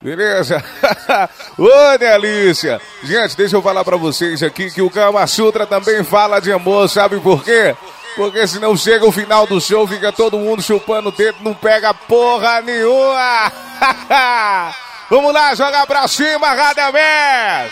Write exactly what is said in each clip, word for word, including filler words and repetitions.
Beleza? Ô, delícia! Gente, deixa eu falar pra vocês aqui que o Kama Sutra também fala de amor, sabe por quê? Porque senão chega o final do show, fica todo mundo chupando o dedo, não pega porra nenhuma! Vamos lá, joga pra cima, Radamés!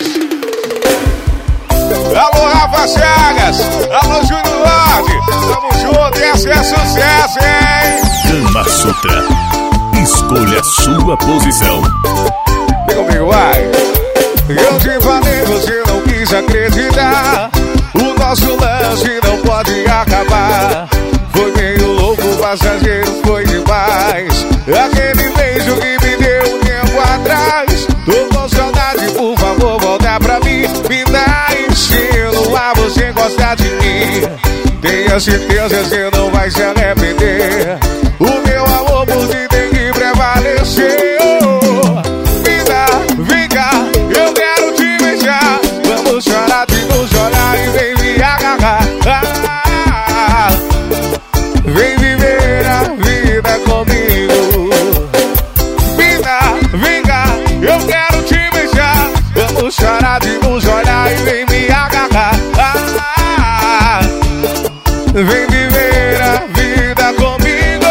Alô, Rafa Chagas! Alô, Júnior Lorde! Tamo junto, esse é sucesso, hein? Kama Sutra. Escolha a sua posição. Vem comigo, vai! Eu te falei, você não quis acreditar. O nosso lance não pode acabar. Foi meio louco, passageiro, foi demais. Aquele beijo que me deu um tempo atrás. Tô com saudade, por favor, volta pra mim. Me dá ensino a você gostar de mim. Tenha certeza, você não vai se arrepender. O meu amor por ti tem que prevalecer. Me dá, vem cá, eu quero te beijar. Vamos chorar de nos olhar e vem me agarrar. Ah, vem viver a vida comigo. Me dá, vem cá, eu quero te beijar. Vamos chorar de nos olhar e vem me agarrar. Ah, vem viver a vida comigo.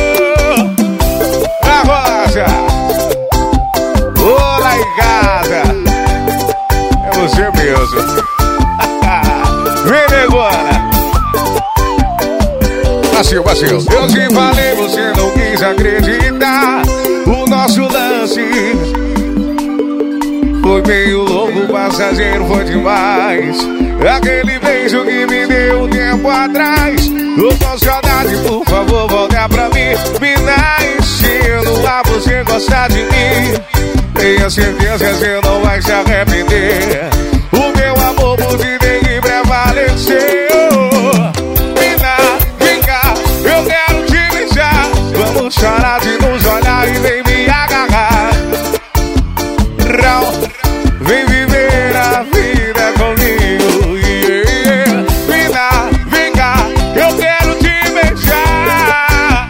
A Rosa, olá em casa. É você mesmo. Vem, negona. Baixinho, baixinho. Eu te falei, você não quis acreditar. O nosso lance foi meio louco, passageiro, foi demais. Aquele beijo que me deu um tempo atrás. Tô com saudade, por favor, volta pra mim. Me dá ensino a você gostar de mim. Tenha certeza, você não vai se arrepender. O meu amor por ti tem que prevalecer. Me dá, vem cá, eu quero te beijar. Vamos chorar de nos olhar e vem me agarrar. Vem viver a vida comigo. Yeah, yeah. Me dá, vem cá, eu quero te beijar.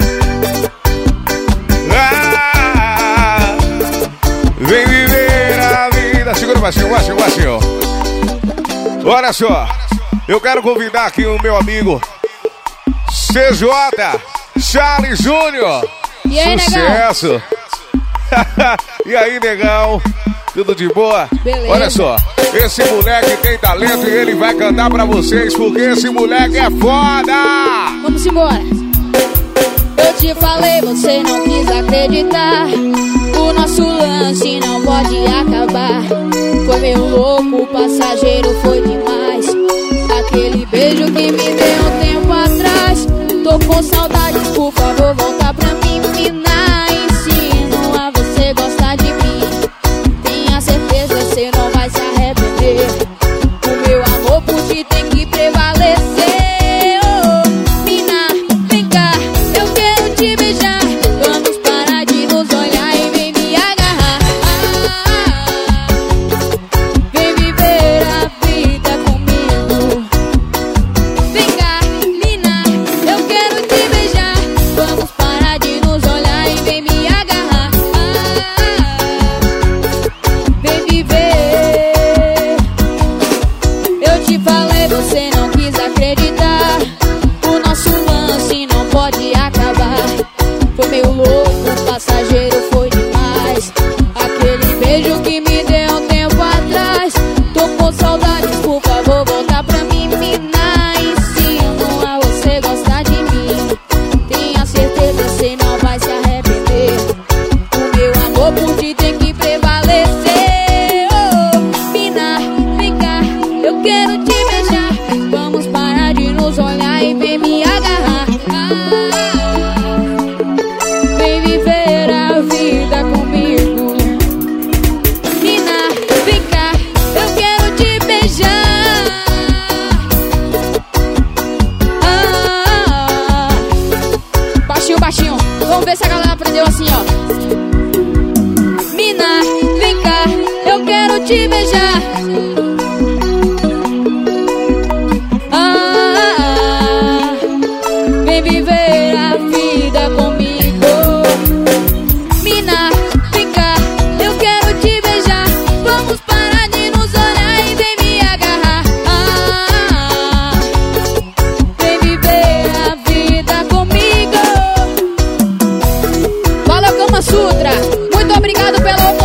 Ah, vem viver a vida. Segura o baixinho, baixinho, baixinho. Olha só, eu quero convidar aqui o meu amigo C J Charles Júnior. E aí, sucesso. E aí, negão? Tudo de boa? Beleza. Olha só, esse moleque tem talento e ele vai cantar pra vocês porque esse moleque é foda! Vamos embora. Eu te falei, você não quis acreditar. O nosso lance não pode acabar. Foi meio louco, o passageiro foi demais. Aquele beijo que me deu um tempo atrás. Tô com saudade, por favor, volta pra mim. Me dá ensino a você gostar de mim. Tenha certeza, você não vai se arrepender. O meu amor por ti tem que prevalecer. Oh, mina, vem cá, eu quero te beijar. Vamos parar de nos olhar e vem me agarrar. Ah, vem viver a vida comigo. Vem cá, mina, eu quero te beijar. Vamos parar de nos olhar e vem me agarrar. Ah, vem viver. Eu te falei, você não quis acreditar. O nosso lance não pode acabar. Foi meio louco, o passageiro foi demais. Aquele beijo que me deu um tempo atrás. Tô com saudades, por favor, volta pra mim. Me dá ensino a você gostar de mim. Tenha certeza, você não vai se arrepender. O meu amor por ti tem que prevalecer. Oh, mina, vem cá, eu quero te beijar. Vamos parar de nos olhar e vem me agarrar. Ah, vem viver a vida comigo. Mina, vem cá, eu quero te beijar. Ah, baixinho, baixinho. Vamos ver se a galera aprendeu assim, ó. Mina, vem cá, eu quero te beijar. Ah, vem viver a vida comigo. Mina, vem cá, Sutra, muito obrigado pela